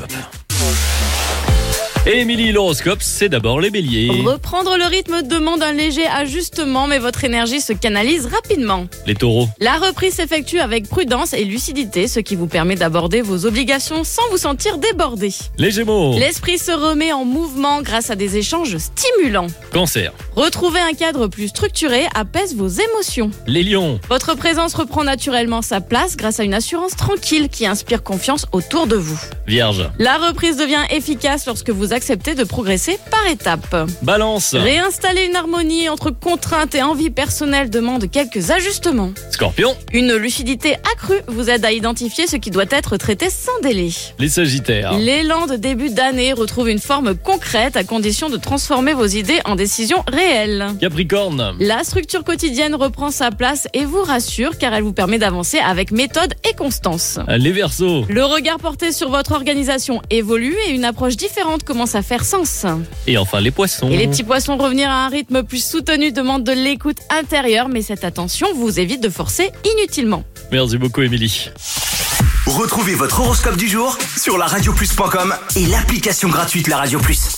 l'horoscope. Et Émilie, l'horoscope, c'est d'abord les béliers. Reprendre le rythme demande un léger ajustement, mais votre énergie se canalise rapidement. Les taureaux. La reprise s'effectue avec prudence et lucidité, ce qui vous permet d'aborder vos obligations sans vous sentir débordé. Les gémeaux. L'esprit se remet en mouvement grâce à des échanges stimulants. Cancer. Retrouver un cadre plus structuré apaise vos émotions. Les lions. Votre présence reprend naturellement sa place grâce à une assurance tranquille qui inspire confiance autour de vous. Vierge. La reprise devient efficace lorsque vous acceptez de progresser par étapes. Balance. Réinstaller une harmonie entre contraintes et envie personnelle demande quelques ajustements. Scorpion. Une lucidité accrue vous aide à identifier ce qui doit être traité sans délai. Les sagittaires. L'élan de début d'année retrouve une forme concrète à condition de transformer vos idées en décisions réelles. Capricorne. La structure quotidienne reprend sa place et vous rassure car elle vous permet d'avancer avec méthode et constance. Les verseaux. Le regard porté sur votre organisation évolue et une approche différente commence à faire sens. Et enfin les poissons. Et les petits poissons, revenir à un rythme plus soutenu demande de l'écoute intérieure, mais cette attention vous évite de forcer inutilement. Merci beaucoup Émilie. Retrouvez votre horoscope du jour sur la radioplus.com et l'application gratuite La Radio Plus.